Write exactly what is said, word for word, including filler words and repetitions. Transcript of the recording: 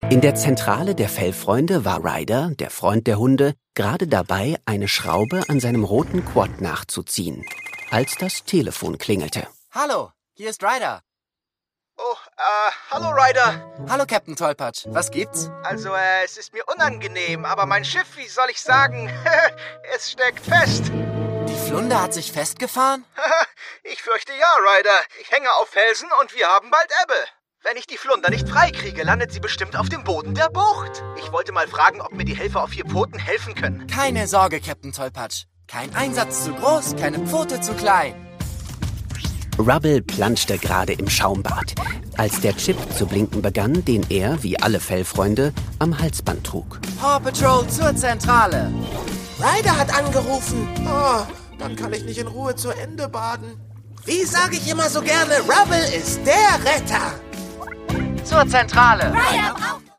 In der Zentrale der Fellfreunde war Ryder, der Freund der Hunde, gerade dabei, eine Schraube an seinem roten Quad nachzuziehen, als das Telefon klingelte. Hallo, hier ist Ryder. Oh, äh, hallo Ryder. Hallo, Captain Tollpatsch. Was gibt's? Also, äh, es ist mir unangenehm, aber mein Schiff, wie soll ich sagen, es steckt fest. Die Flunder hat sich festgefahren? Ich fürchte ja, Ryder. Ich hänge auf Felsen und wir haben bald Ebbe. Wenn ich die Flunder nicht freikriege, landet sie bestimmt auf dem Boden der Bucht. Ich wollte mal fragen, ob mir die Helfer auf vier Pfoten helfen können. Keine Sorge, Captain Tollpatsch. Kein Einsatz zu groß, keine Pfote zu klein. Rubble planschte gerade im Schaumbad, als der Chip zu blinken begann, den er, wie alle Fellfreunde, am Halsband trug. Paw Patrol zur Zentrale. Ryder hat angerufen. Oh, dann kann ich nicht in Ruhe zu Ende baden. Wie sage ich immer so gerne, Rubble ist der Retter. Zur Zentrale. Ryder braucht